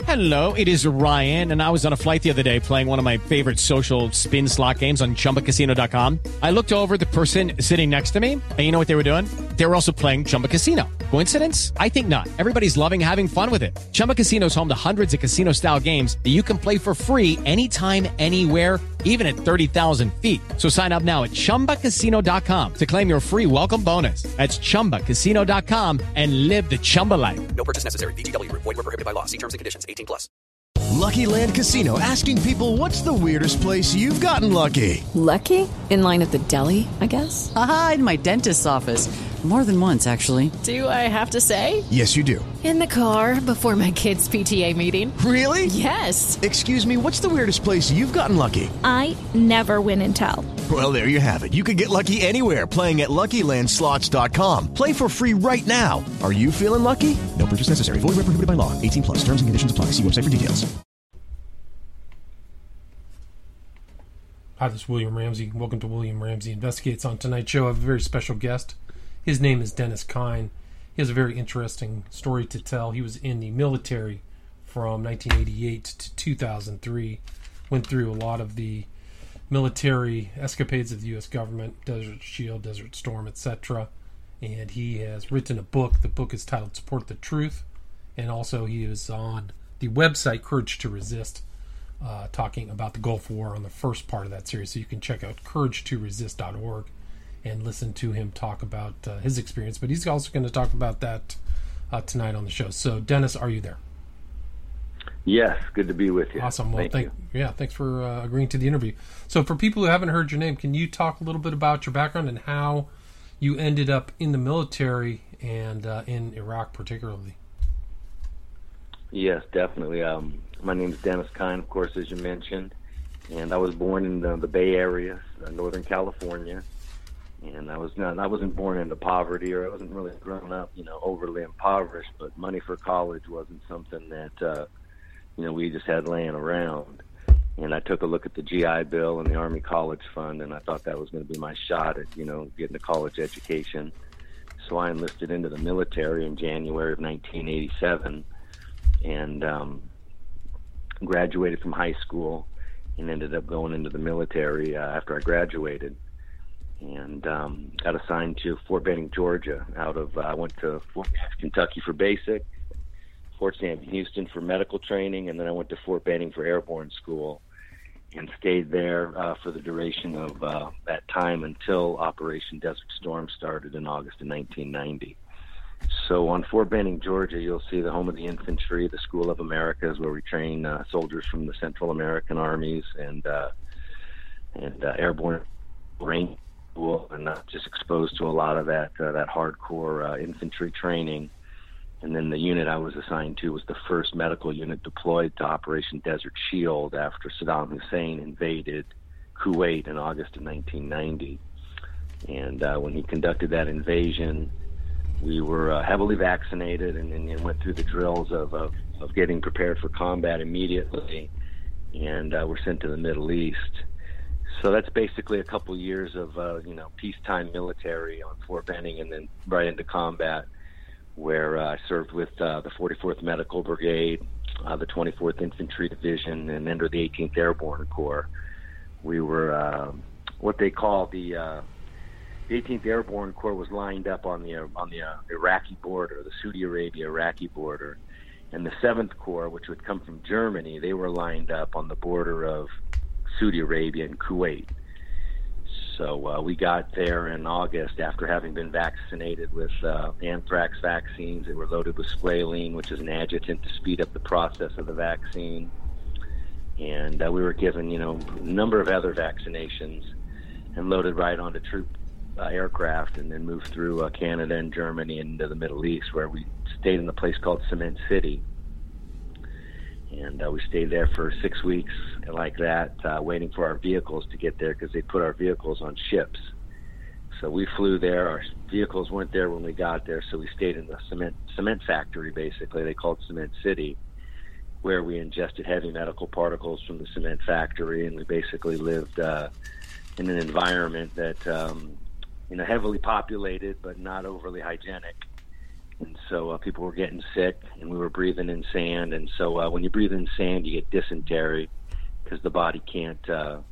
Hello, it is Ryan, and I was on a flight the other day playing one of my favorite social spin slot games on ChumbaCasino.com. I looked over at the person sitting next to me, and you know what they were doing? They were also playing Chumba Casino. Coincidence? I think not. Everybody's loving having fun with it. Chumba Casino is home to hundreds of casino-style games that you can play for free anytime, anywhere, even at 30,000 feet. So sign up now at ChumbaCasino.com to claim your free welcome bonus. That's ChumbaCasino.com and live the Chumba life. No purchase necessary. VGW. Void where prohibited by law. See terms and conditions. 18+. Lucky Land Casino, asking people, what's the weirdest place you've gotten lucky? Lucky? In line at the deli, I guess? Aha, in my dentist's office. More than once, actually. Do I have to say? Yes, you do. In the car before my kids' PTA meeting. Really? Yes. Excuse me, what's the weirdest place you've gotten lucky? I never win and tell. Well, there you have it. You can get lucky anywhere, playing at LuckyLandSlots.com. Play for free right now. Are you feeling lucky? No purchase necessary. Void where prohibited by law. 18+. Terms and conditions apply. See website for details. Hi, this is William Ramsey. Welcome to William Ramsey Investigates. On tonight's show, I have a very special guest. His name is Dennis Kine. He has a very interesting story to tell. He was in the military from 1988 to 2003. Went through a lot of the military escapades of the U.S. government, Desert Shield, Desert Storm, etc. And he has written a book. The book is titled Support the Truth. And also he is on the website Courage to Resist, talking about the Gulf War on the first part of that series. So you can check out couragetoresist.org and listen to him talk about his experience. But he's also going to talk about that tonight on the show. So, Dennis, are you there? Yes, good to be with you. Awesome. Well, thank you. Yeah, thanks for agreeing to the interview. So, for people who haven't heard your name, can you talk a little bit about your background and how you ended up in the military and in Iraq particularly? Yes, definitely. My name is Dennis Kine, of course, as you mentioned, and I was born in the Bay Area, Northern California. And I wasn't born into poverty, or I wasn't really grown up, overly impoverished. But money for college wasn't something that we just had laying around. And I took a look at the GI Bill and the Army College Fund, and I thought that was going to be my shot at getting a college education. So I enlisted into the military in January of 1987, and graduated from high school, and ended up going into the military after I graduated. And got assigned to Fort Benning, Georgia. I went to Fort Kentucky for basic, Fort Sam Houston for medical training, and then I went to Fort Benning for airborne school, and stayed there for the duration of that time until Operation Desert Storm started in August of 1990. So on Fort Benning, Georgia, you'll see the home of the infantry, the School of Americas, where we train soldiers from the Central American armies and airborne range. And not just exposed to a lot of that hardcore infantry training. And then the unit I was assigned to was the first medical unit deployed to Operation Desert Shield after Saddam Hussein invaded Kuwait in August of 1990. And when he conducted that invasion, we were heavily vaccinated and went through the drills of getting prepared for combat immediately, and were sent to the Middle East. So that's basically a couple years of peacetime military on Fort Benning, and then right into combat, where I served with the 44th Medical Brigade, the 24th Infantry Division, and entered the 18th Airborne Corps. We were what they call the 18th Airborne Corps was lined up on the Iraqi border, the Saudi Arabia-Iraqi border, and the 7th Corps, which would come from Germany, they were lined up on the border of Saudi Arabia and Kuwait. So we got there in August after having been vaccinated with anthrax vaccines. They were loaded with squalene, which is an adjutant to speed up the process of the vaccine. And we were given, a number of other vaccinations and loaded right onto troop aircraft, and then moved through Canada and Germany into the Middle East, where we stayed in a place called Cement City. And we stayed there for 6 weeks like that, waiting for our vehicles to get there, because they put our vehicles on ships. So we flew there. Our vehicles weren't there when we got there, so we stayed in the cement factory, basically. They called Cement City, where we ingested heavy medical particles from the cement factory, and we basically lived in an environment that, heavily populated but not overly hygienic. And so people were getting sick, and we were breathing in sand. And so when you breathe in sand, you get dysentery because the body can't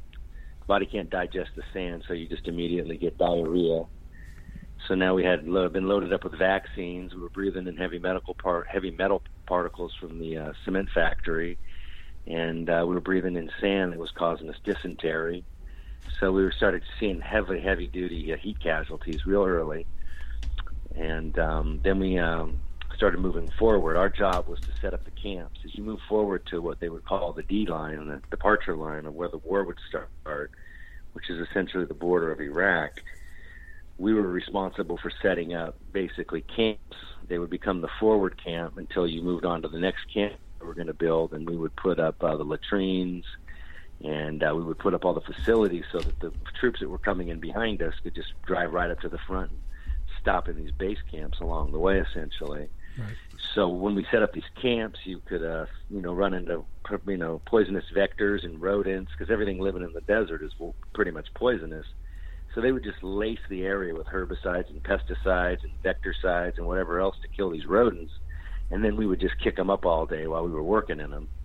digest the sand, so you just immediately get diarrhea. So now we had been loaded up with vaccines. We were breathing in heavy metal particles from the cement factory, and we were breathing in sand that was causing us dysentery. So we started seeing heavy-duty heat casualties real early. And then we started moving forward. Our job was to set up the camps. As you move forward to what they would call the D line, the departure line of where the war would start, which is essentially the border of Iraq, we were responsible for setting up basically camps. They would become the forward camp until you moved on to the next camp we were going to build, and we would put up the latrines, and we would put up all the facilities so that the troops that were coming in behind us could just drive right up to the front and stop in these base camps along the way, essentially. Right. So when we set up these camps, you could, run into, poisonous vectors and rodents, because everything living in the desert is pretty much poisonous. So they would just lace the area with herbicides and pesticides and vectorcides and whatever else to kill these rodents, and then we would just kick them up all day while we were working in them.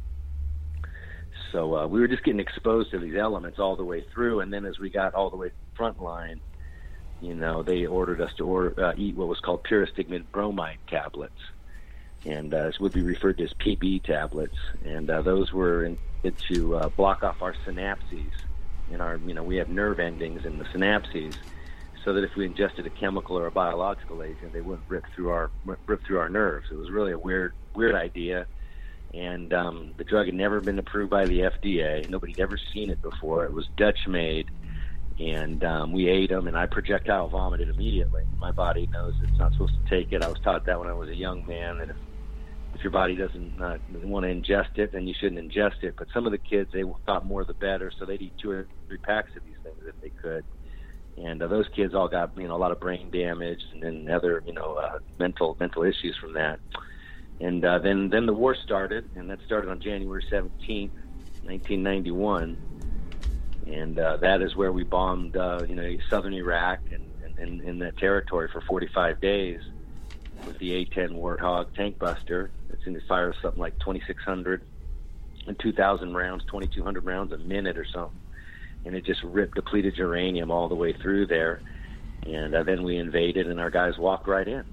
So we were just getting exposed to these elements all the way through, and then as we got all the way to the front line, they ordered us to eat what was called pyristigmine bromide tablets, and this would be referred to as PB tablets, and those were to block off our synapses. We have nerve endings in the synapses, so that if we ingested a chemical or a biological agent, they wouldn't rip through our nerves. It was really a weird idea, and the drug had never been approved by the FDA. Nobody'd ever seen it before. It was Dutch made. And we ate them, and I projectile vomited immediately. My body knows it's not supposed to take it. I was taught that when I was a young man, that if your body doesn't want to ingest it, then you shouldn't ingest it. But some of the kids, they thought more the better, so they'd eat 2 or 3 packs of these things if they could. And those kids all got a lot of brain damage and then other mental issues from that. And then the war started, and that started on January 17th, 1991. And that is where we bombed, southern Iraq and in that territory for 45 days with the A-10 Warthog tank buster. It fires something like 2,600 and 2,000 rounds, 2,200 rounds a minute or something. And it just ripped depleted uranium all the way through there. And then we invaded, and our guys walked right in,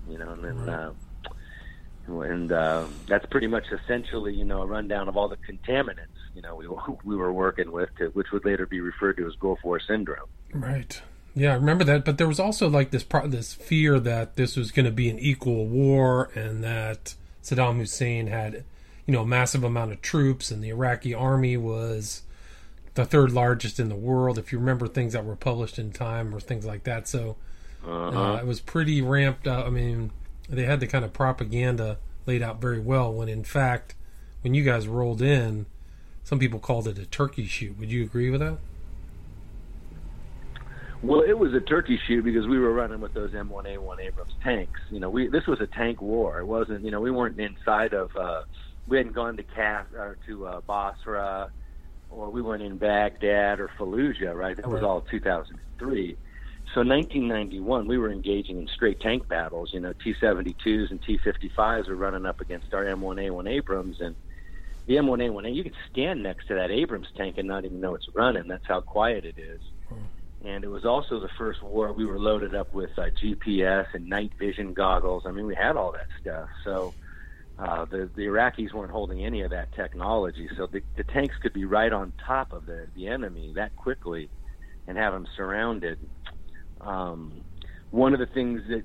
and that's pretty much essentially, a rundown of all the contaminants, we were working with, which would later be referred to as Gulf War syndrome. Right. Yeah, I remember that. But there was also like this fear that this was going to be an equal war, and that Saddam Hussein had, a massive amount of troops, and the Iraqi army was the 3rd largest in the world. If you remember things that were published in Time or things like that, so it was pretty ramped up. I mean, they had the kind of propaganda laid out very well. When in fact, when you guys rolled in, some people called it a turkey shoot. Would you agree with that? Well, it was a turkey shoot because we were running with those M1A1 Abrams tanks. This was a tank war. It wasn't. We weren't inside of. We hadn't gone to Basra, or we weren't in Baghdad or Fallujah. Right. That was all 2003. So 1991, we were engaging in straight tank battles. T-72s and T-55s were running up against our M1A1 Abrams, and the M1A1, you could stand next to that Abrams tank and not even know it's running. That's how quiet it is. And it was also the first war we were loaded up with GPS and night vision goggles. I mean, we had all that stuff. So the Iraqis weren't holding any of that technology. So the tanks could be right on top of the enemy that quickly and have them surrounded. One of the things that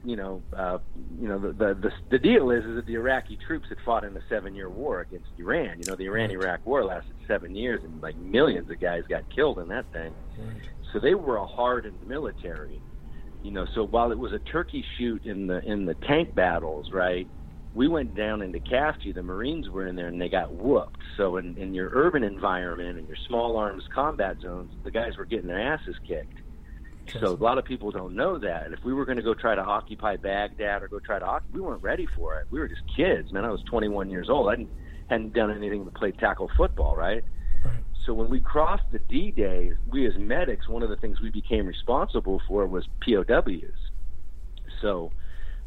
the deal is that the Iraqi troops had fought in a 7-year war against Iran. The Iran-Iraq war lasted 7 years, and like millions of guys got killed in that thing. So they were a hardened military. So while it was a turkey shoot in the tank battles, right, we went down into Khafji. The Marines were in there, and they got whooped. So in your urban environment and your small arms combat zones, the guys were getting their asses kicked. So a lot of people don't know that. If we were going to go try to occupy Baghdad or we weren't ready for it. We were just kids, man. I was 21 years old. I hadn't done anything but play tackle football, right? So when we crossed the D-Day, we as medics, one of the things we became responsible for was POWs. So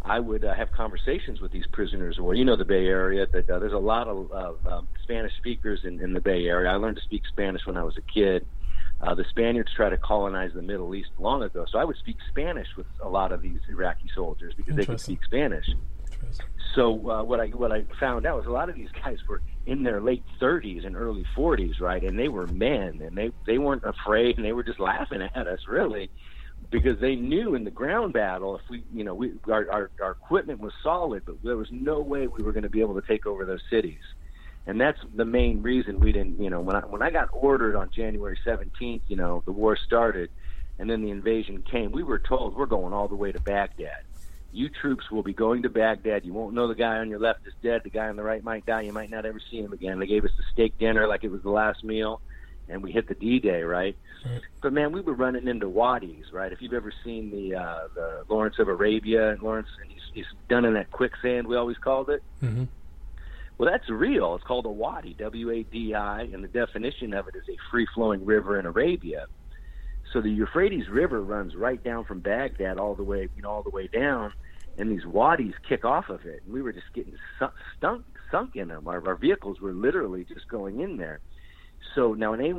I would have conversations with these prisoners, or the Bay Area. That there's a lot of Spanish speakers in the Bay Area. I learned to speak Spanish when I was a kid. The Spaniards tried to colonize the Middle East long ago, so I would speak Spanish with a lot of these Iraqi soldiers because they could speak Spanish. So what I found out was a lot of these guys were in their late 30s and early 40s, right? And they were men, and they weren't afraid, and they were just laughing at us, really, because they knew in the ground battle, if our equipment was solid, but there was no way we were going to be able to take over those cities. And that's the main reason we didn't, when I got ordered on January 17th, the war started, and then the invasion came, we were told we're going all the way to Baghdad. You troops will be going to Baghdad. You won't know the guy on your left is dead. The guy on the right might die. You might not ever see him again. They gave us the steak dinner like it was the last meal, and we hit the D-Day, right? But, man, we were running into wadis, right? If you've ever seen the Lawrence of Arabia, and he's done in that quicksand, we always called it. Mm-hmm. Well, that's real. It's called a wadi, W-A-D-I, and the definition of it is a free-flowing river in Arabia. So the Euphrates River runs right down from Baghdad all the way down, and these wadis kick off of it. And we were just getting sunk in them. Our vehicles were literally just going in there. So now the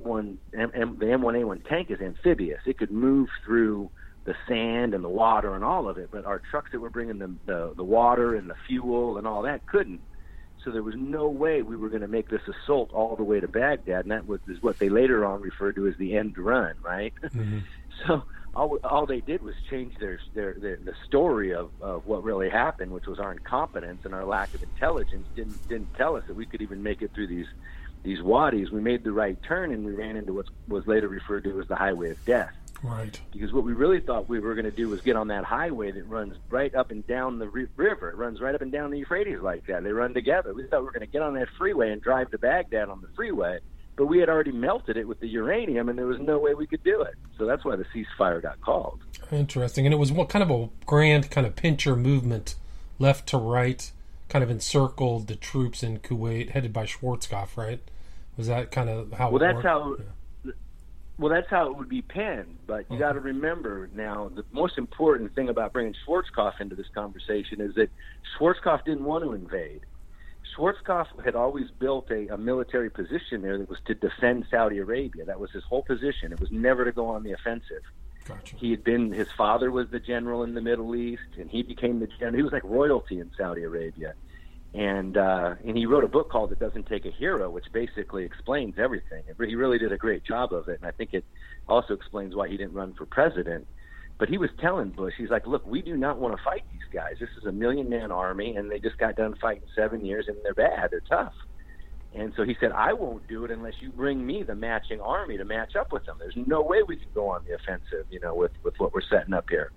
M1A1 tank is amphibious. It could move through the sand and the water and all of it, but our trucks that were bringing the water and the fuel and all that couldn't. So there was no way we were going to make this assault all the way to Baghdad, and that is what they later on referred to as the end run, right? Mm-hmm. So all they did was change the story of what really happened, which was our incompetence and our lack of intelligence. Didn't tell us that we could even make it through these wadis. We made the right turn, and we ran into what was later referred to as the Highway of Death. Right. Because what we really thought we were going to do was get on that highway that runs right up and down the river. It runs right up and down the Euphrates like that. They run together. We thought we were going to get on that freeway and drive to Baghdad on the freeway, but we had already melted it with the uranium, and there was no way we could do it. So that's why the ceasefire got called. Interesting. And it was kind of a grand kind of pincher movement, left to right, kind of encircled the troops in Kuwait, headed by Schwarzkopf, right? Was that kind of how it worked? Well, that's how it would be penned, but you got to remember now, the most important thing about bringing Schwarzkopf into this conversation is that Schwarzkopf didn't want to invade. Schwarzkopf had always built a military position there that was to defend Saudi Arabia. That was his whole position. It was never to go on the offensive. Gotcha. His father was the general in the Middle East, and he became the general. He was like royalty in Saudi Arabia. And he wrote a book called It Doesn't Take a Hero, which basically explains everything. He really did a great job of it, and I think it also explains why he didn't run for president. But he was telling Bush, he's like, look, we do not want to fight these guys. This is a 1 million-man army, and they just got done fighting 7 years, and they're bad. They're tough. And so he said, I won't do it unless you bring me the matching army to match up with them. There's no way we can go on the offensive, with what we're setting up here.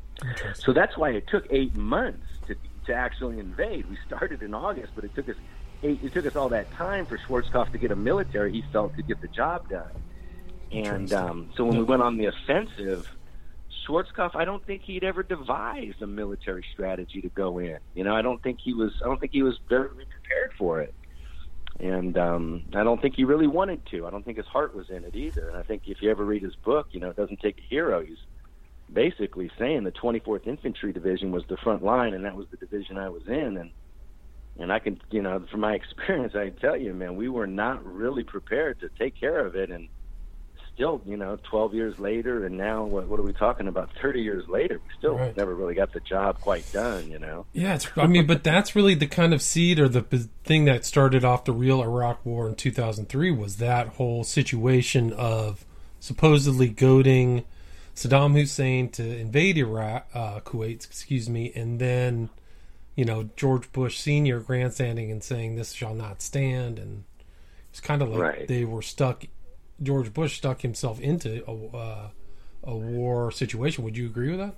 So that's why it took 8 months to actually invade. We started in August, but it took us all that time for Schwarzkopf to get a military he felt could get the job done. And so when we went on the offensive, Schwarzkopf, I don't think he'd ever devised a military strategy to go in. I don't think he was very prepared for it. And I don't think he really wanted to. I don't think his heart was in it either. And I think if you ever read his book, It Doesn't Take a Hero, he's basically saying the 24th Infantry Division was the front line, and that was the division I was in. And I can, from my experience, I can tell you, man, we were not really prepared to take care of it. And still, 12 years later, and now what are we talking about? 30 years later, we still never really got the job quite done, Yeah, but that's really the kind of seed or the thing that started off the real Iraq War in 2003 was that whole situation of supposedly goading Saddam Hussein to invade Kuwait, and then, George Bush Sr. grandstanding and saying this shall not stand, and it's kind of like they were stuck. George Bush stuck himself into a war situation. Would you agree with that?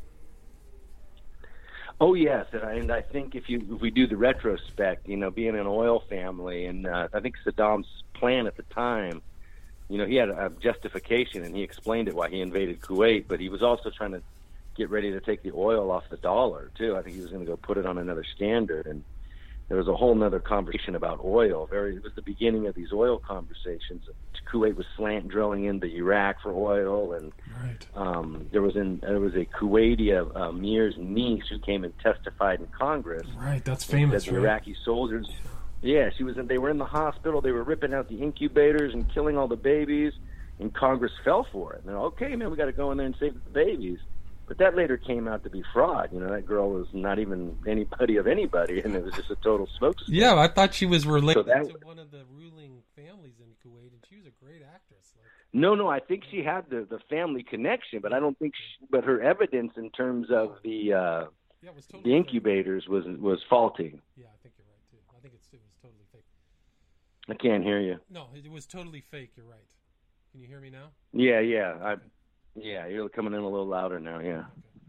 Oh yes, and I think if we do the retrospect, being an oil family, and I think Saddam's plan at the time. He had a justification, and he explained it why he invaded Kuwait, but he was also trying to get ready to take the oil off the dollar, too. I think he was going to go put it on another standard. And there was a whole nother conversation about oil. It was the beginning of these oil conversations. Kuwait was slant drilling into Iraq for oil, and there was a Kuwaiti Amir's niece who came and testified in Congress. Right, that's famous. The Iraqi soldiers. Yeah, they were in the hospital. They were ripping out the incubators and killing all the babies, and Congress fell for it. And they're okay, man, we got to go in there and save the babies. But that later came out to be fraud. That girl was not even anybody of anybody, and it was just a total smokescreen. Yeah, I thought she was related to one of the ruling families in Kuwait, and she was a great actress. No, I think she had the family connection, but I don't think. But her evidence in terms of the incubators was faulty. Yeah, I think you're right too. I think it was totally fake. I can't hear you. No, it was totally fake. You're right. Can you hear me now? Yeah. Yeah, you're coming in a little louder now, yeah.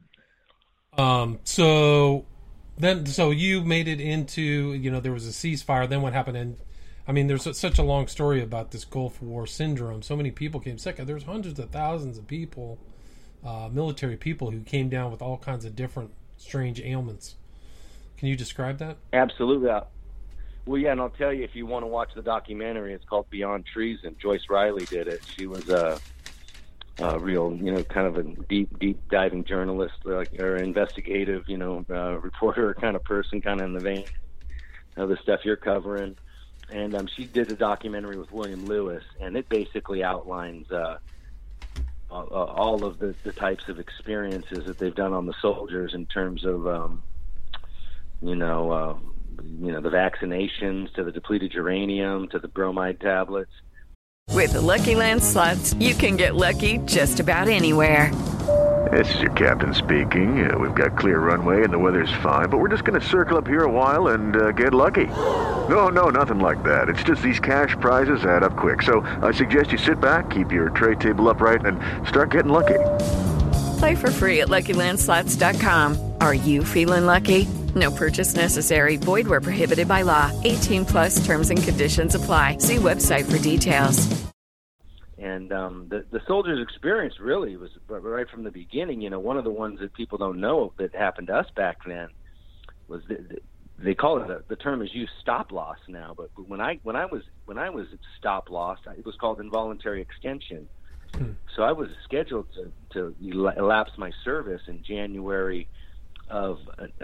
So you made it into, there was a ceasefire, then what happened? And, I mean, there's such a long story about this Gulf War syndrome. So many people came sick. There's hundreds of thousands of people, military people, who came down with all kinds of different strange ailments. Can you describe that? Absolutely. Well, yeah, and I'll tell you, if you want to watch the documentary, it's called Beyond Treason. Joyce Riley did it. She was a real, kind of a deep diving journalist, or investigative, reporter kind of person, kind of in the vein of the stuff you're covering. And she did a documentary with William Lewis, and it basically outlines all of the types of experiences that they've done on the soldiers in terms of, the vaccinations, to the depleted uranium, to the bromide tablets. With the Lucky Land Slots, you can get lucky just about anywhere. This is your captain speaking. We've got clear runway and the weather's fine, but we're just going to circle up here a while and get lucky. No, nothing like that. It's just these cash prizes add up quick. So I suggest you sit back, keep your tray table upright, and start getting lucky. Play for free at LuckyLandSlots.com. Are you feeling lucky? No purchase necessary. Void where prohibited by law. 18+ terms and conditions apply. See website for details. And the soldiers' experience really was right from the beginning. One of the ones that people don't know that happened to us back then was they call it the term is used stop loss now. But when I was stop loss, it was called involuntary extension. So I was scheduled to elapse my service in January of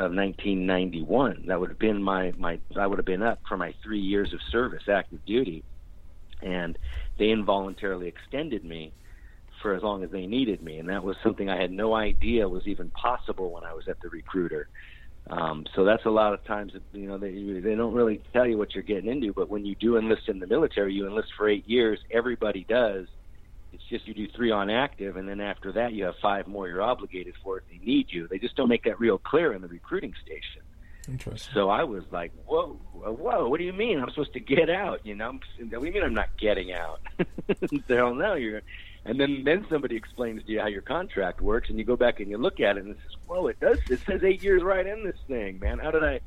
1991. That would have been I would have been up for my 3 years of service, active duty, and they involuntarily extended me for as long as they needed me, and that was something I had no idea was even possible when I was at the recruiter. So that's a lot of times, they don't really tell you what you're getting into, but when you do enlist in the military, you enlist for 8 years. Everybody does. It's just you do 3 on active, and then after that you have 5 more you're obligated for if they need you. They just don't make that real clear in the recruiting station. Interesting. So I was like, whoa, what do you mean I'm supposed to get out? What do you mean I'm not getting out? Hell no, you're... And then somebody explains to you how your contract works, and you go back and you look at it, and it says, whoa, it says 8 years right in this thing, man. How did I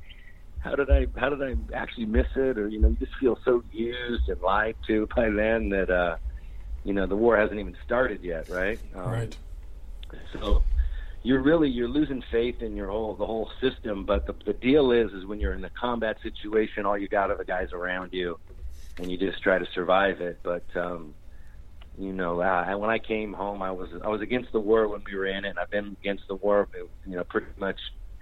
actually miss it? Or, you just feel so used and lied to by then that, the war hasn't even started yet, right? Right. So you're losing faith in the whole system. But the deal is when you're in a combat situation, all you got are the guys around you, and you just try to survive it. But when I came home, I was against the war when we were in it, and I've been against the war, pretty much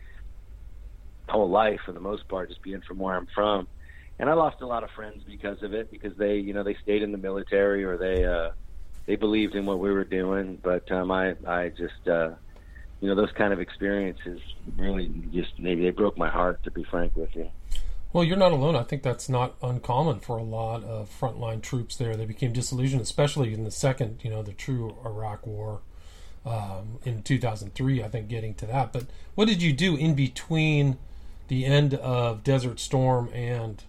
my whole life for the most part, just being from where I'm from. And I lost a lot of friends because of it, because they stayed in the military, or they believed in what we were doing. But I just those kind of experiences really just they broke my heart, to be frank with you. Well, you're not alone. I think that's not uncommon for a lot of frontline troops there. They became disillusioned, especially in the second, the true Iraq War in 2003, I think, getting to that. But what did you do in between the end of Desert Storm and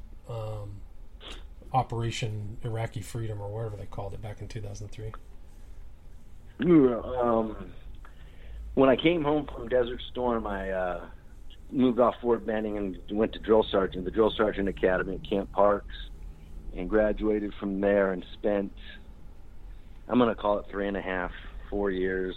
Operation Iraqi Freedom, or whatever they called it back in 2003? When I came home from Desert Storm, I moved off Fort Benning and went to the Drill Sergeant Academy at Camp Parks, and graduated from there and spent, I'm going to call it 3.5-4 years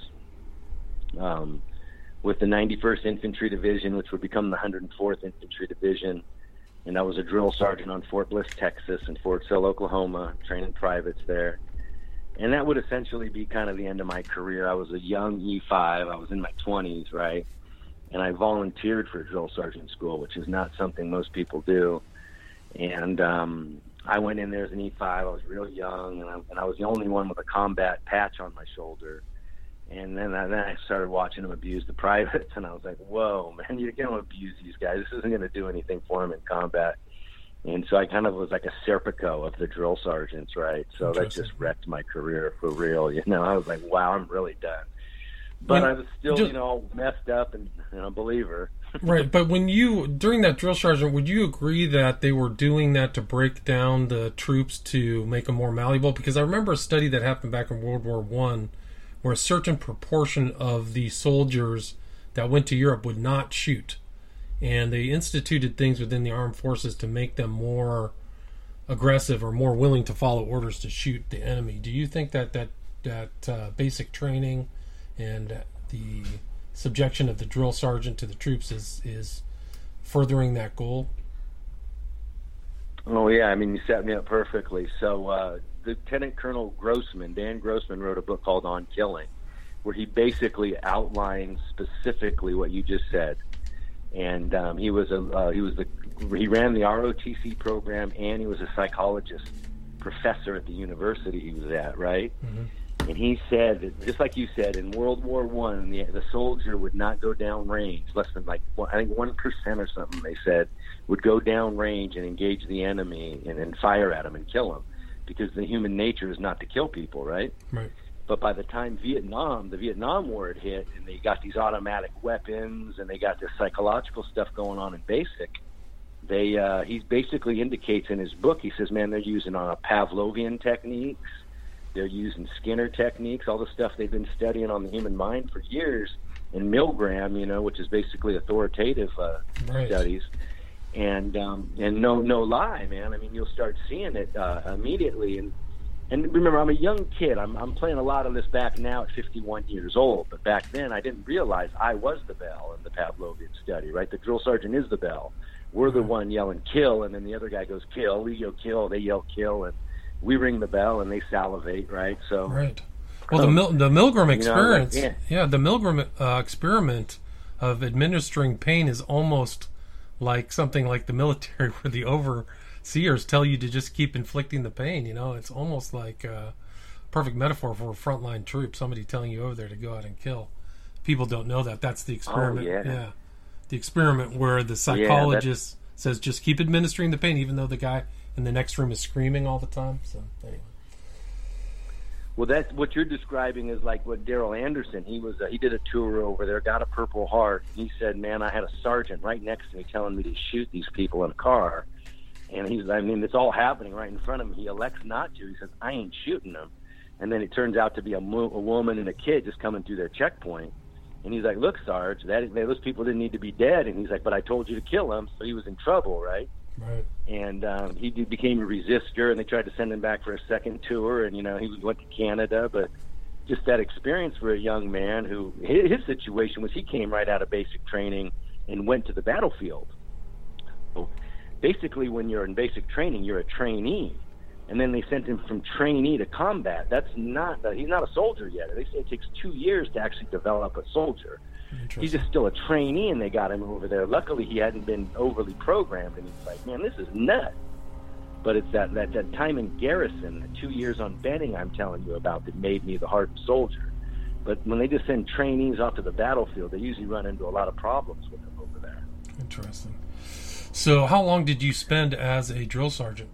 with the 91st Infantry Division, which would become the 104th Infantry Division, and I was a drill sergeant on Fort Bliss, Texas, and Fort Sill, Oklahoma, training privates there. And that would essentially be kind of the end of my career. I was a young E5. I was in my 20s, right? And I volunteered for drill sergeant school, which is not something most people do. And I went in there as an E5. I was real young, and I was the only one with a combat patch on my shoulder. And then I started watching them abuse the privates, and I was like, whoa, man, you're going to abuse these guys. This isn't going to do anything for them in combat. And so I kind of was like a Serpico of the drill sergeants, right? So that just wrecked my career for real. You know, I was like, wow, I'm really done. But I was still, you know, messed up and a believer. Right, but when you, during that drill sergeant, would you agree that they were doing that to break down the troops to make them more malleable? Because I remember a study that happened back in World War I where a certain proportion of the soldiers that went to Europe would not shoot. And they instituted things within the armed forces to make them more aggressive or more willing to follow orders to shoot the enemy. Do you think that basic training and the subjection of the drill sergeant to the troops is furthering that goal? Oh, yeah. I mean, you set me up perfectly. So Lieutenant Colonel Grossman, Dan Grossman, wrote a book called On Killing, where he basically outlines specifically what you just said. And he ran the ROTC program, and he was a psychologist professor at the university he was at, right? Mm-hmm. And he said that, just like you said, in World War I, the soldier would not go down range. Less than, I think 1% or something, they said, would go down range and engage the enemy and fire at him and kill him, because the human nature is not to kill people, right? Right. But by the time the Vietnam War had hit, and they got these automatic weapons, and they got this psychological stuff going on in basic, he basically indicates in his book, he says, man, they're using Pavlovian techniques, they're using Skinner techniques, all the stuff they've been studying on the human mind for years, and Milgram, you know, which is basically authoritative studies. And no lie, man. I mean, you'll start seeing it immediately. And remember, I'm a young kid. I'm playing a lot of this back now at 51 years old. But back then, I didn't realize I was the bell in the Pavlovian study, right? The drill sergeant is the bell. We're the one yelling kill, and then the other guy goes kill. We go kill. They yell kill, and we ring the bell, and they salivate, right? So right. Well, the Milgram experience, the Milgram experiment of administering pain is almost like something like the military, where the overseers tell you to just keep inflicting the pain. You know, it's almost like a perfect metaphor for frontline troops, somebody telling you over there to go out and kill. People don't know that. That's the experiment. Oh, yeah. The experiment where the psychologist says just keep administering the pain, even though the guy in the next room is screaming all the time. So anyway. Well, that's what you're describing is like what Daryl Anderson, he did a tour over there, got a Purple Heart. He said, man, I had a sergeant right next to me telling me to shoot these people in a car. And it's all happening right in front of him. He elects not to. He says, I ain't shooting them. And then it turns out to be a woman and a kid just coming through their checkpoint. And he's like, look, Sarge, those people didn't need to be dead. And he's like, but I told you to kill them. So he was in trouble, right? Right. And he became a resistor, and they tried to send him back for a second tour, and, you know, he went to Canada. But just that experience for a young man who, his situation was he came right out of basic training and went to the battlefield. So basically, when you're in basic training, you're a trainee. And then they sent him from trainee to combat. He's not a soldier yet. They say it takes 2 years to actually develop a soldier. He's just still a trainee, and they got him over there. Luckily, he hadn't been overly programmed, and he's like, man, this is nuts. But it's that time in garrison, the 2 years on Benning I'm telling you about, that made me the hardened soldier. But when they just send trainees off to the battlefield, they usually run into a lot of problems with them over there. Interesting. So how long did you spend as a drill sergeant?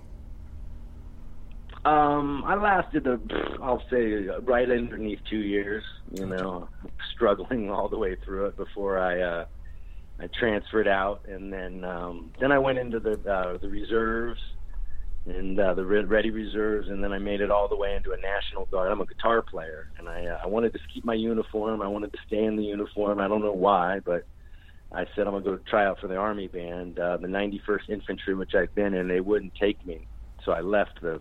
I lasted, I'll say, right underneath 2 years, you know, struggling all the way through it before I transferred out. And then I went into the reserves and the Ready Reserves, and then I made it all the way into a National Guard. I'm a guitar player, and I wanted to keep my uniform. I wanted to stay in the uniform. I don't know why, but I said I'm going to go try out for the Army Band, the 91st Infantry, which I've been in. They wouldn't take me, so I left the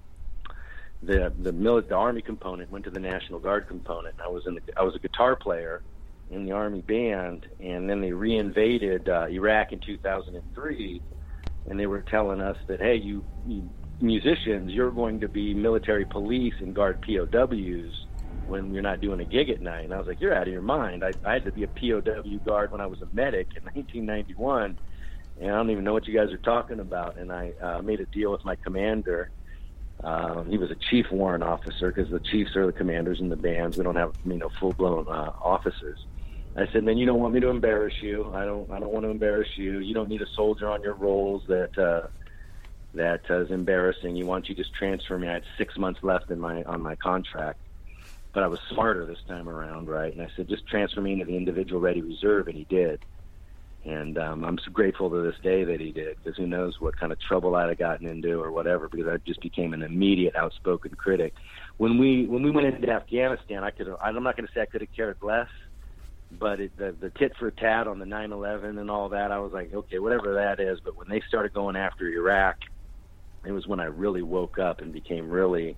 Army component, went to the National Guard component. I was a guitar player in the Army Band, and then they reinvaded Iraq in 2003, and they were telling us that, hey, you musicians, you're going to be military police and guard POWs when you're not doing a gig at night. And I was like, you're out of your mind. I had to be a POW guard when I was a medic in 1991, and I don't even know what you guys are talking about. And I made a deal with my commander. He was a chief warrant officer, because the chiefs are the commanders in the bands. We don't have, full-blown officers. I said, man, you don't want me to embarrass you. I don't want to embarrass you. You don't need a soldier on your rolls that is embarrassing. You want you just transfer me. I had 6 months left on my contract, but I was smarter this time around, right? And I said, just transfer me into the individual ready reserve, and he did. And I'm so grateful to this day that he did, because who knows what kind of trouble I'd have gotten into or whatever, because I just became an immediate outspoken critic. When we went into Afghanistan, I'm not going to say I could have cared less, but the tit for tat on the 9/11 and all that, I was like, okay, whatever that is. But when they started going after Iraq, it was when I really woke up and became really,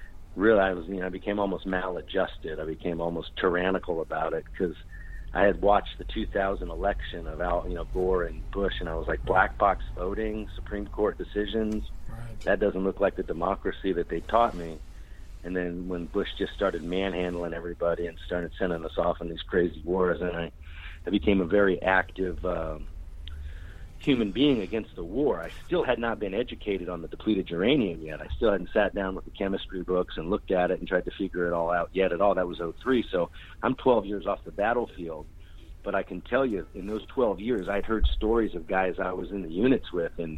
I became almost maladjusted. I became almost tyrannical about it, because I had watched the 2000 election of Gore and Bush, and I was like, black box voting, Supreme Court decisions, that doesn't look like the democracy that they taught me. And then when Bush just started manhandling everybody and started sending us off on these crazy wars, and I became a very active human being against the war. I still had not been educated on the depleted uranium yet. I still hadn't sat down with the chemistry books and looked at it and tried to figure it all out yet at all. That was 2003, so I'm 12 years off the battlefield. But I can tell you, in those 12 years, I'd heard stories of guys I was in the units with in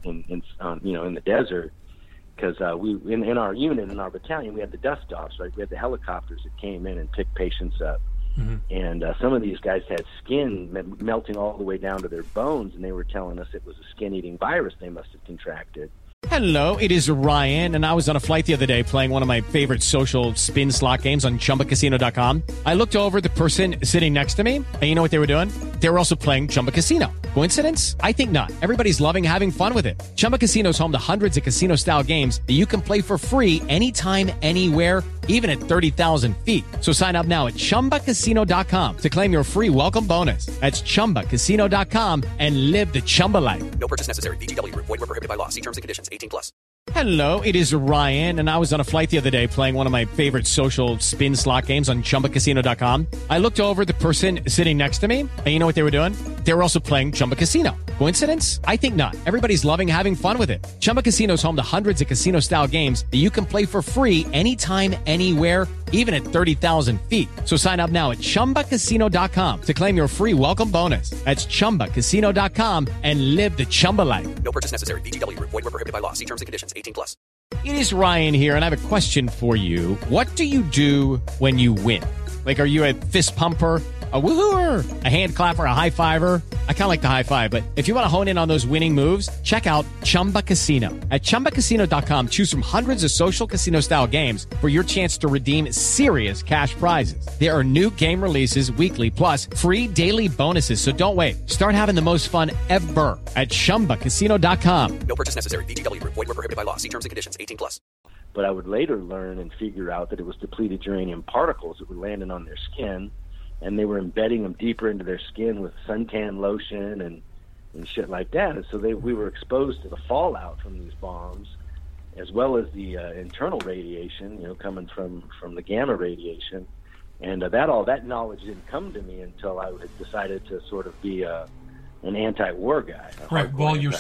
the desert, because we in our unit, in our battalion, we had the dust-offs, right? We had the helicopters that came in and picked patients up. Mm-hmm. And some of these guys had skin melting all the way down to their bones, and they were telling us it was a skin-eating virus they must have contracted. Hello, it is Ryan, and I was on a flight the other day playing one of my favorite social spin slot games on ChumbaCasino.com. I looked over at the person sitting next to me, and you know what they were doing? They were also playing Chumba Casino. Coincidence? I think not. Everybody's loving having fun with it. Chumba Casino is home to hundreds of casino-style games that you can play for free anytime, anywhere, even at 30,000 feet. So sign up now at ChumbaCasino.com to claim your free welcome bonus. That's ChumbaCasino.com and live the Chumba life. No purchase necessary. VGW. Void where prohibited by law. See terms and conditions. 18+. Hello, it is Ryan, and I was on a flight the other day playing one of my favorite social spin slot games on ChumbaCasino.com. I looked over at the person sitting next to me, and you know what they were doing? They were also playing Chumba Casino. Coincidence? I think not. Everybody's loving having fun with it. Chumba Casino is home to hundreds of casino-style games that you can play for free anytime, anywhere, even at 30,000 feet. So sign up now at ChumbaCasino.com to claim your free welcome bonus. That's ChumbaCasino.com and live the Chumba life. No purchase necessary. VGW. Void where prohibited by law. See terms and conditions. 18+. It is Ryan here, and I have a question for you. What do you do when you win? Like, are you a fist pumper, a woohooer, a hand clapper, a high fiver? I kind of like the high five, but if you want to hone in on those winning moves, check out Chumba Casino. At ChumbaCasino.com, choose from hundreds of social casino-style games for your chance to redeem serious cash prizes. There are new game releases weekly, plus free daily bonuses, so don't wait. Start having the most fun ever at ChumbaCasino.com. No purchase necessary. VGW. Void where prohibited by law. See terms and conditions. 18+. But I would later learn and figure out that it was depleted uranium particles that were landing on their skin, and they were embedding them deeper into their skin with suntan lotion and shit like that. And so we were exposed to the fallout from these bombs, as well as the internal radiation, coming from the gamma radiation. And that knowledge didn't come to me until I had decided to sort of be an anti-war guy. Right. Well, you're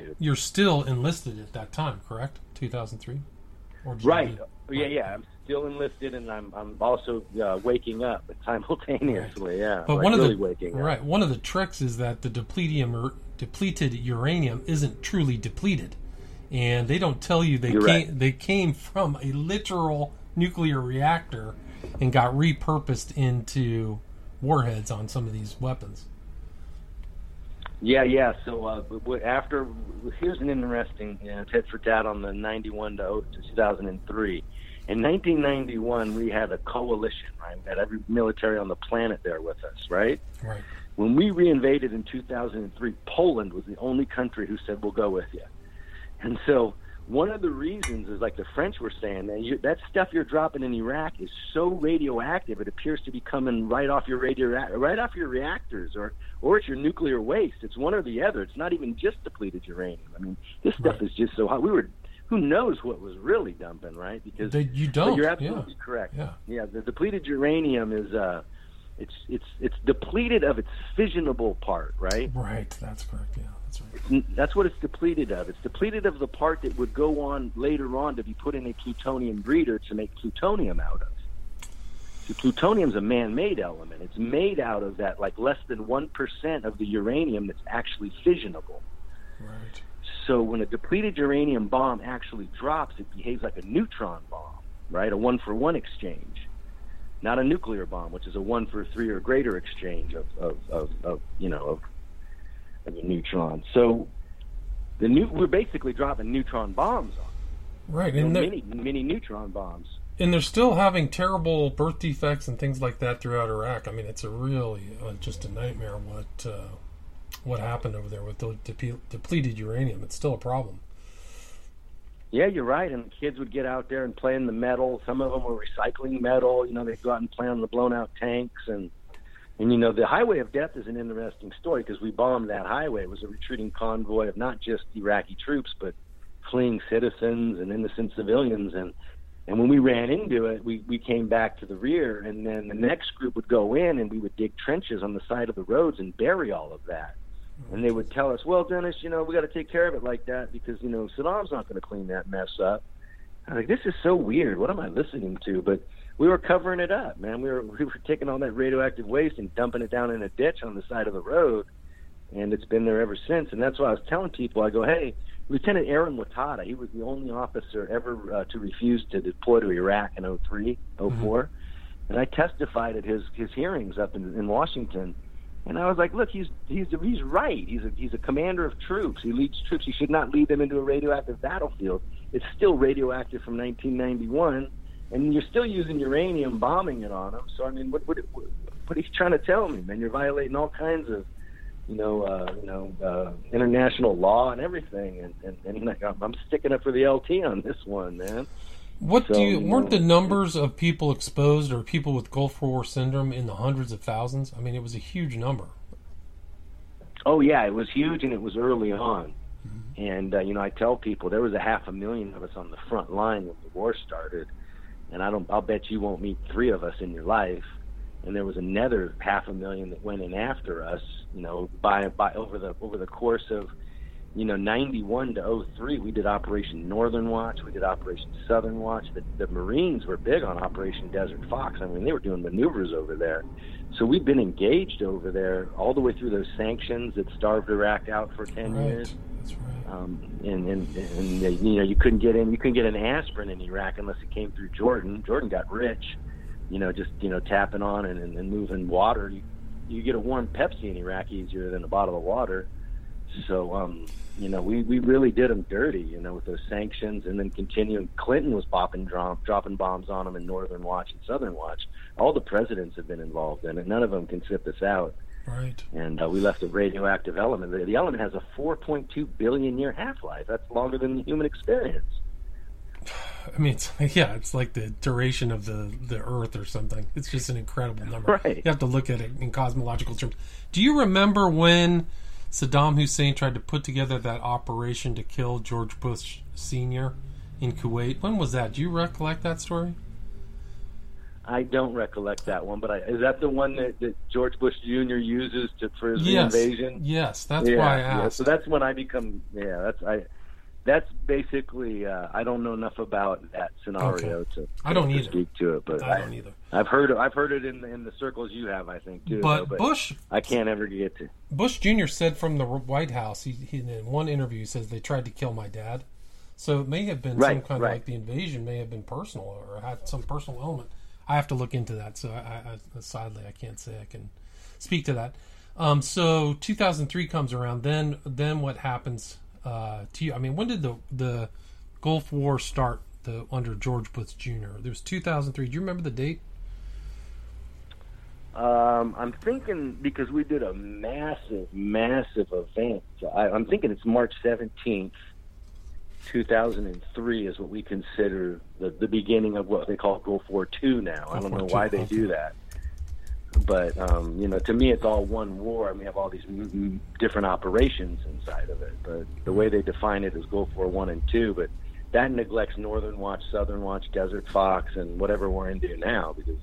still enlisted at that time, correct? 2003. Right. Yeah. I'm still enlisted, and I'm also waking up simultaneously. Right. Yeah. But one of the tricks is that the depleted uranium isn't truly depleted, and they don't tell you they came from a literal nuclear reactor and got repurposed into warheads on some of these weapons. Yeah. So here's an interesting tit for tat on the 91 to 2003. In 1991, we had a coalition, right? We had every military on the planet there with us, right? Right. When we reinvaded in 2003, Poland was the only country who said, we'll go with you. And so one of the reasons is, like the French were saying, that stuff you're dropping in Iraq is so radioactive, it appears to be coming right off your reactors, or it's your nuclear waste. It's one or the other. It's not even just depleted uranium. I mean, this stuff is just so hot. Who knows what was really dumping, right? Because you don't. You're absolutely correct. Yeah. The depleted uranium is it's depleted of its fissionable part, right? Right. That's correct. Yeah, that's right. That's what it's depleted of. It's depleted of the part that would go on later on to be put in a plutonium breeder to make plutonium out of. See, plutonium's a man-made element. It's made out of that, like less than 1% of the uranium that's actually fissionable. Right. So when a depleted uranium bomb actually drops, it behaves like a neutron bomb, right? A 1-for-1 exchange, not a nuclear bomb, which is a 1-for-3 or greater exchange of a neutron. So we're basically dropping neutron bombs on, right? And mini neutron bombs. And they're still having terrible birth defects and things like that throughout Iraq. I mean, it's a really just a nightmare what happened over there with the depleted uranium. It's still a problem. Yeah, you're right. And kids would get out there and play in the metal. Some of them were recycling metal. They'd go out and play on the blown-out tanks. And the Highway of Death is an interesting story because we bombed that highway. It was a retreating convoy of not just Iraqi troops, but fleeing citizens and innocent civilians. And when we ran into it, we came back to the rear. And then the next group would go in, and we would dig trenches on the side of the roads and bury all of that. And they would tell us, well, Dennis, we got to take care of it like that because, Saddam's not going to clean that mess up. I was like, this is so weird. What am I listening to? But we were covering it up, man. We were taking all that radioactive waste and dumping it down in a ditch on the side of the road, and it's been there ever since. And that's why I was telling people, I go, hey, Lieutenant Aaron Watada, he was the only officer ever to refuse to deploy to Iraq in 2003, 2004. And I testified at his hearings up in Washington. And I was like, look, he's right. He's a commander of troops. He leads troops. He should not lead them into a radioactive battlefield. It's still radioactive from 1991, and you're still using uranium, bombing it on them. So I mean, what are you trying to tell me, man? You're violating all kinds of, international law and everything. And I'm sticking up for the LT on this one, man. Weren't the numbers of people exposed or people with Gulf War syndrome in the hundreds of thousands? I mean, it was a huge number. Oh yeah, it was huge, and it was early on. And I tell people there was 500,000 of us on the front line when the war started, and I'll bet you won't meet 3 of us in your life. And there was another 500,000 that went in after us. By over the course of 91 to 03, we did Operation Northern Watch. We did Operation Southern Watch. The Marines were big on Operation Desert Fox. I mean, they were doing maneuvers over there. So we've been engaged over there all the way through those sanctions that starved Iraq out for 10 years. That's right. And you couldn't get an aspirin in Iraq unless it came through Jordan. Jordan got rich, just tapping on and moving water. You get a warm Pepsi in Iraq easier than a bottle of water. So, we really did them dirty, with those sanctions, and then continuing. Clinton was dropping bombs on them in Northern Watch and Southern Watch. All the presidents have been involved in it. None of them can sit this out. Right. And we left a radioactive element. The element has a 4.2 billion year half-life. That's longer than the human experience. I mean, it's like the duration of the Earth or something. It's just an incredible number. Right. You have to look at it in cosmological terms. Do you remember when Saddam Hussein tried to put together that operation to kill George Bush Sr. in Kuwait? When was that? Do you recollect that story? I don't recollect that one, but is that the one that George Bush Jr. uses for his invasion? Yes, that's why I asked. Yeah, so that's when I become. That's basically. I don't know enough about that scenario to speak to it, but I don't either. I've heard it in the circles you have, I think, too. But Bush, I can't ever get to. Bush Jr. said from the White House, he in one interview, he says they tried to kill my dad. So it may have been some kind of like the invasion may have been personal or had some personal element. I have to look into that. So sadly, I can't say I can speak to that. So 2003 comes around. Then what happens to you? I mean, when did the Gulf War start under George Bush Jr.? There was 2003. Do you remember the date? I'm thinking because we did a massive event. So I'm thinking it's March 17th. 2003 is what we consider the beginning of what they call Gulf War II now. I don't know why they do that. But, to me, it's all one war. I mean, we have all these different operations inside of it. But the way they define it is Gulf War I and II. But that neglects Northern Watch, Southern Watch, Desert Fox, and whatever we're into now. Because,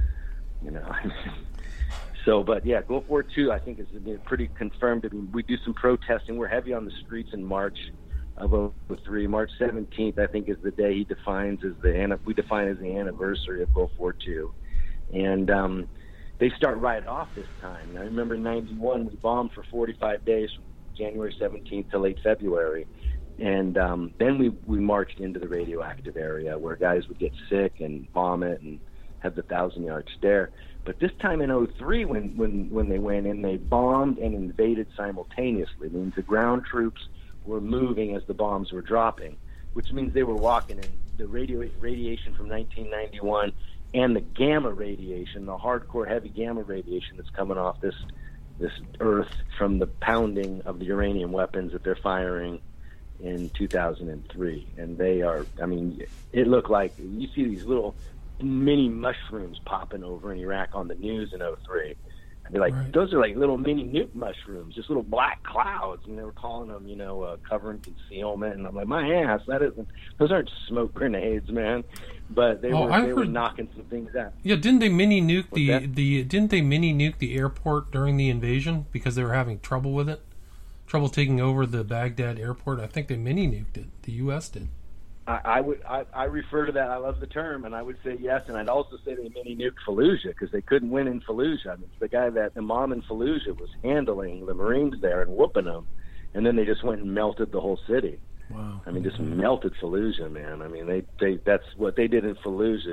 but yeah, Gulf War II, I think, is pretty confirmed. I mean, we do some protesting. We're heavy on the streets in March of 03. March 17th, I think, is the day we define as the anniversary of Gulf War II. And they start right off this time. I remember in 91, we bombed for 45 days from January 17th to late February. And then we marched into the radioactive area where guys would get sick and vomit and have the 1,000-yard stare. But this time in 03, when they went in, they bombed and invaded simultaneously. It means the ground troops were moving as the bombs were dropping, which means they were walking in the radiation from 1991 and the gamma radiation, the hardcore heavy gamma radiation that's coming off this Earth from the pounding of the uranium weapons that they're firing in 2003. And they are, I mean, it looked like, you see these little mini mushrooms popping over in Iraq on the news in 03. I'd be like, right. Those are like little mini nuke mushrooms, just little black clouds, and they were calling them, cover and concealment. And I'm like, my ass, those aren't smoke grenades, man. But they were knocking some things out. Yeah, didn't they mini nuke the airport during the invasion because they were having trouble with it? Trouble taking over the Baghdad airport. I think they mini nuked it. The U.S. did. I refer to that. I love the term, and I would say yes. And I'd also say they mini nuked Fallujah because they couldn't win in Fallujah. I mean, it's the guy that Imam in Fallujah was handling the Marines there and whooping them, and then they just went and melted the whole city. Wow! I mean, just melted Fallujah, man. I mean, that's what they did in Fallujah.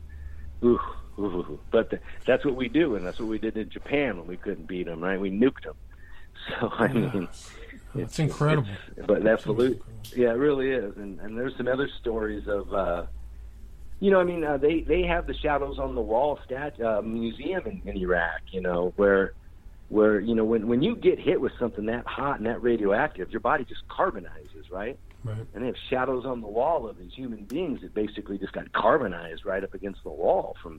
But that's what we do, and that's what we did in Japan when we couldn't beat them. Right? We nuked them. So I mean. It's incredible. But that's yeah, it really is. And there's some other stories of, they have the Shadows on the Wall museum in Iraq, where when you get hit with something that hot and that radioactive, your body just carbonizes, right? Right. And they have shadows on the wall of these human beings that basically just got carbonized right up against the wall from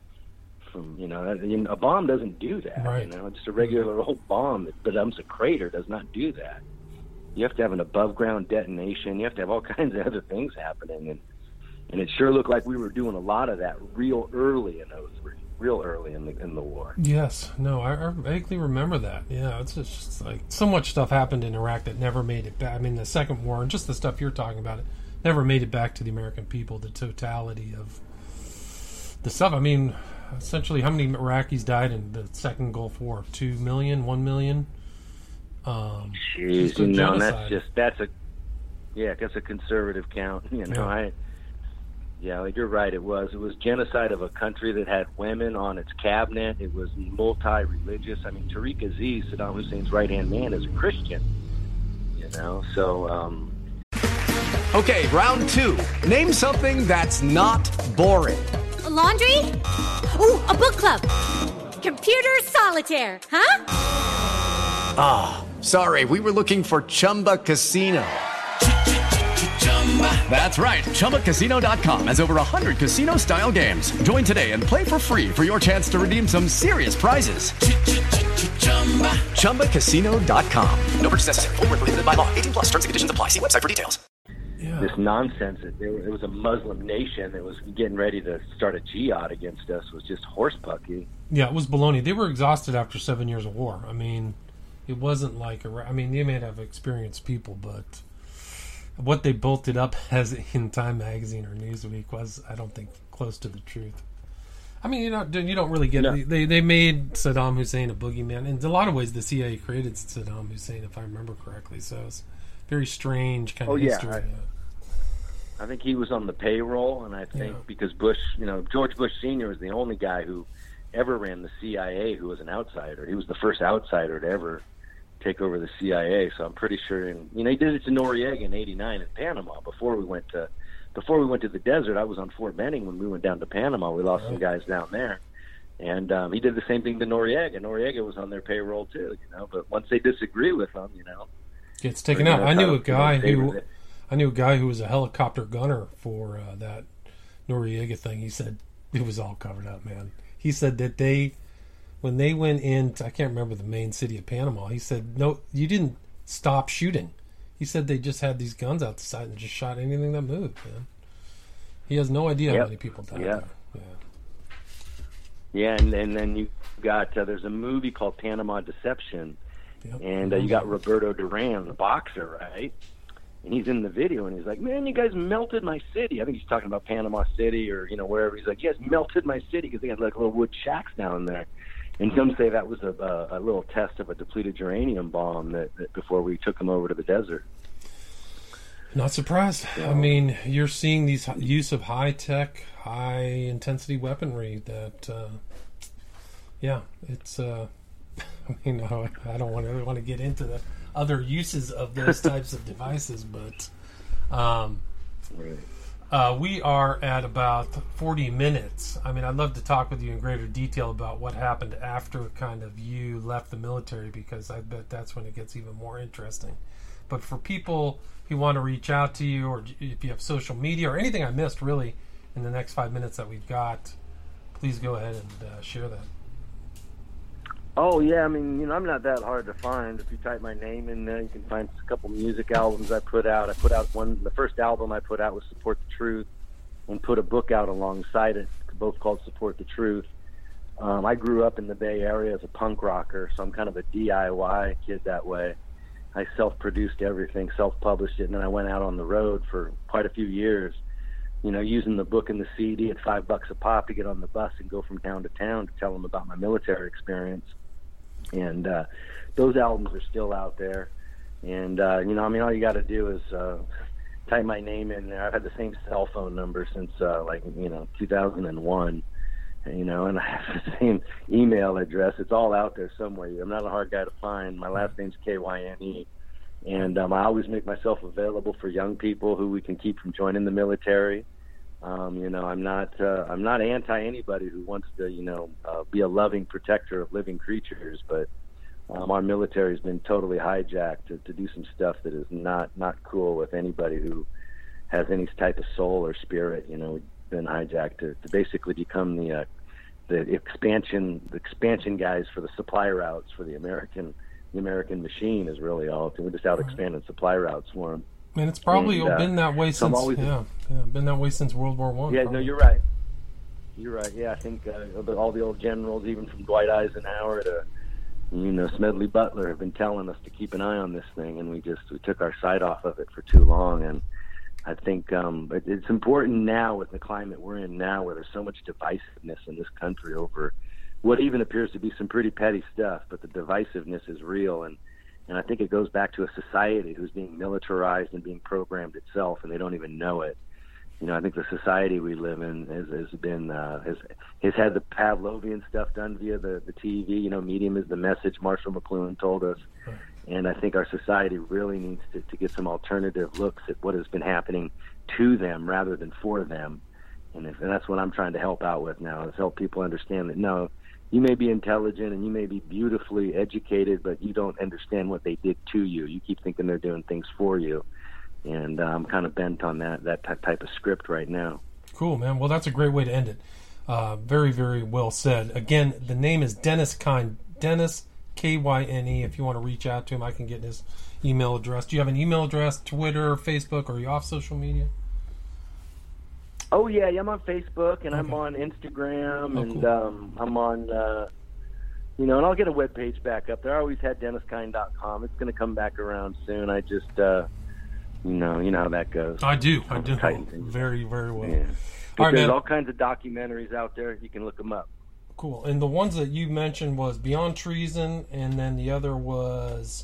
a bomb doesn't do that. Right. Just a regular old bomb that becomes a crater does not do that. You have to have an above ground detonation. You have to have all kinds of other things happening, and it sure looked like we were doing a lot of that real early in 03, real early in the war. Yes, no, I vaguely remember that. Yeah, it's just like so much stuff happened in Iraq that never made it back. I mean, the second war and just the stuff you're talking about, it never made it back to the American people. The totality of the stuff. I mean. Essentially, how many Iraqis died in the second Gulf War? 2 million, 1 million? Jeez, that's a conservative count. You're right. It was genocide of a country that had women on its cabinet. It was multi-religious. I mean, Tariq Aziz, Saddam Hussein's right-hand man, is a Christian. So. Okay, round two. Name something that's not boring. A laundry? Ooh, a book club. Computer solitaire, huh? Ah, sorry, we were looking for Chumba Casino. That's right, ChumbaCasino.com has over 100 casino-style games. Join today and play for free for your chance to redeem some serious prizes. ChumbaCasino.com. No purchase necessary. Void where prohibited by law. 18+. Terms and conditions apply. See website for details. Yeah. This nonsense that it was a Muslim nation that was getting ready to start a jihad against us was just horsepucky. Yeah, it was baloney. They were exhausted after 7 years of war. I mean, it wasn't like they may have experienced people, but what they bolted up as in Time Magazine or Newsweek was, I don't think, close to the truth. I mean, you don't really get it. They made Saddam Hussein a boogeyman. In a lot of ways, the CIA created Saddam Hussein, if I remember correctly. So it's very strange kind of history. I think he was on the payroll, and I think because Bush, George Bush Sr. was the only guy who ever ran the CIA who was an outsider. He was the first outsider to ever take over the CIA. So I'm pretty sure, he did it to Noriega in '89 in Panama before we went to the desert. I was on Fort Benning when we went down to Panama. We lost some guys down there, and he did the same thing to Noriega. Noriega was on their payroll too, But once they disagree with him, gets taken out. I knew a guy I knew a guy who was a helicopter gunner for that Noriega thing. He said it was all covered up, man. He said that when they went in, I can't remember the main city of Panama, he said, no, you didn't stop shooting. He said they just had these guns out the side and just shot anything that moved, man. He has no idea how many people died there. Yeah, and then you got, there's a movie called Panama Deception, and you got Roberto Duran, the boxer, right? And he's in the video, and he's like, man, you guys melted my city. I think he's talking about Panama City or, wherever. He's like, you guys melted my city because they had like little wood shacks down there. And some say that was a little test of a depleted uranium bomb that before we took them over to the desert. Not surprised. I mean, you're seeing these use of high-tech, high-intensity weaponry that, it's, I don't want to get into the other uses of those types of devices, but we are at about 40 minutes. I mean, I'd love to talk with you in greater detail about what happened after kind of you left the military, because I bet that's when it gets even more interesting. But for people who want to reach out to you, or if you have social media or anything I missed really in the next 5 minutes that we've got, please go ahead and share that. Oh, yeah, I mean, I'm not that hard to find. If you type my name in there, you can find a couple music albums I put out. The first album I put out was Support the Truth, and put a book out alongside it, both called Support the Truth. I grew up in the Bay Area as a punk rocker, so I'm kind of a DIY kid that way. I self-produced everything, self-published it, and then I went out on the road for quite a few years, using the book and the CD at $5 a pop to get on the bus and go from town to town to tell them about my military experience. And those albums are still out there. And, all you got to do is type my name in there. I've had the same cell phone number since, 2001. And I have the same email address. It's all out there somewhere. I'm not a hard guy to find. My last name's Kyne. And I always make myself available for young people who we can keep from joining the military. I'm not anti anybody who wants to, be a loving protector of living creatures, but our military has been totally hijacked to do some stuff that is not cool with anybody who has any type of soul or spirit. We've been hijacked to basically become the expansion guys for the supply routes for the American machine is really all. We're just out expanding supply routes for them. And it's probably been that way since been that way since World War I. Yeah, no, you're right. You're right. Yeah, I think all the old generals, even from Dwight Eisenhower to Smedley Butler, have been telling us to keep an eye on this thing, and we took our sight off of it for too long. And I think it's important now with the climate we're in now, where there's so much divisiveness in this country over what even appears to be some pretty petty stuff, but the divisiveness is real. And I think it goes back to a society who's being militarized and being programmed itself, and they don't even know it. I think the society we live in has had the Pavlovian stuff done via the TV. Medium is the message, Marshall McLuhan told us. And I think our society really needs to get some alternative looks at what has been happening to them rather than for them. And that's what I'm trying to help out with now, is help people understand that, no, you may be intelligent and you may be beautifully educated, but you don't understand what they did to you. You keep thinking they're doing things for you. And I'm kind of bent on that type of script right now. Cool, man. Well, that's a great way to end it. Very, very well said. Again, the name is Dennis Kyne. Dennis, Kyne. If you want to reach out to him, I can get his email address. Do you have an email address, Twitter, Facebook, or are you off social media? Oh, yeah, I'm on Facebook, and I'm on Instagram, and cool. I'm on, and I'll get a webpage back up there. I always had DennisKyne.com. It's going to come back around soon. I just, you know how that goes. I do. Very, very well. Yeah. All right, there's man. all kinds of documentaries out there. You can look them up. Cool. And the ones that you mentioned was Beyond Treason, and then the other was...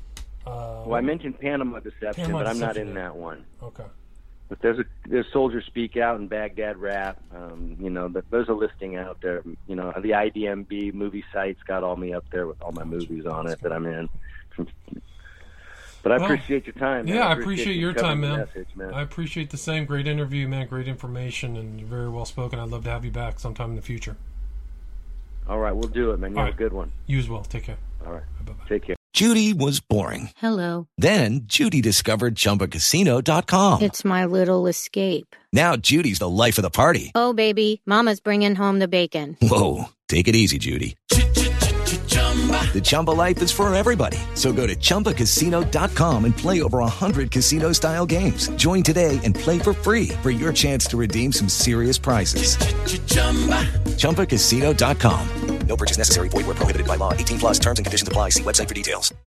I mentioned Panama Deception, but I'm not in that one. Okay. But there's Soldiers Speak Out and Baghdad Rap. There's a listing out there. The IDMB movie site's got all me up there with all my movies on it that I'm in. But I appreciate your time, man. Yeah, I appreciate your time, man. Message, man. I appreciate the same. Great interview, man. Great information, and you're very well spoken. I'd love to have you back sometime in the future. All right, we'll do it, man. You have a good one. You as well. Take care. All right. Bye-bye. Take care. Judy was boring. Hello. Then Judy discovered ChumbaCasino.com. It's my little escape. Now Judy's the life of the party. Oh, baby, mama's bringing home the bacon. Whoa, take it easy, Judy. The Chumba life is for everybody. So go to ChumbaCasino.com and play over 100 casino-style games. Join today and play for free for your chance to redeem some serious prizes. ChumbaCasino.com. No purchase necessary. Void where prohibited by law. 18 plus terms and conditions apply. See website for details.